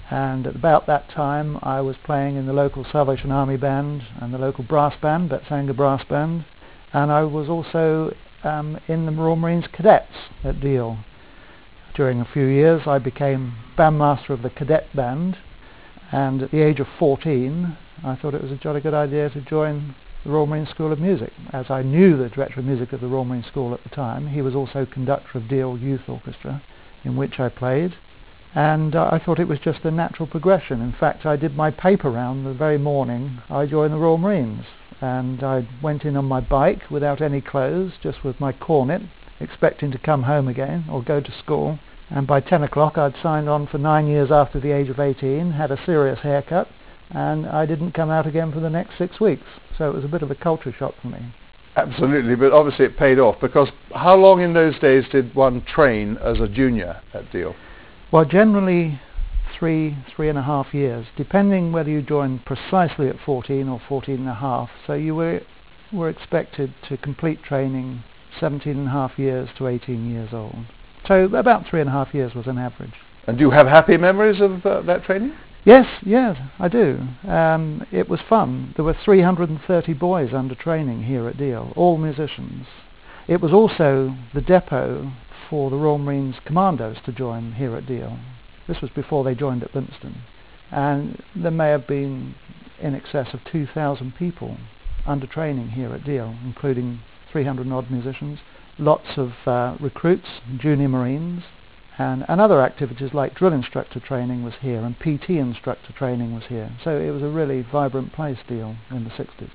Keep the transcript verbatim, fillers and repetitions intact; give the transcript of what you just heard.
And at about that time I was playing in the local Salvation Army band and the local brass band, Betsanger Brass Band, and I was also um, in the Royal Marines Cadets at Deal. During a few years I became bandmaster of the cadet band, and at the age of fourteen I thought it was a jolly good idea to join the Royal Marine School of Music. As I knew the Director of Music of the Royal Marine School at the time, he was also conductor of Deal Youth Orchestra, in which I played, and uh, I thought it was just a natural progression. In fact, I did my paper round the very morning I joined the Royal Marines, and I went in on my bike without any clothes, just with my cornet, expecting to come home again or go to school. And by ten o'clock I'd signed on for nine years after the age of eighteen, had a serious haircut, and I didn't come out again for the next six weeks. So it was a bit of a culture shock for me. Absolutely, but obviously it paid off, because how long in those days did one train as a junior at Deal? Well, generally three, three and a half years, depending whether you joined precisely at fourteen or fourteen and a half. So you were, were expected to complete training seventeen and a half years to eighteen years old. So about three and a half years was an average. And do you have happy memories of uh, that training? Yes, yes, I do. Um, it was fun. There were three hundred thirty boys under training here at Deal, all musicians. It was also the depot for the Royal Marines Commandos to join here at Deal. This was before they joined at Lympstone. And there may have been in excess of two thousand people under training here at Deal, including three hundred odd musicians, lots of uh, recruits, junior Marines, and, and other activities like drill instructor training was here, and P T instructor training was here. So it was a really vibrant place, Deal, in the sixties.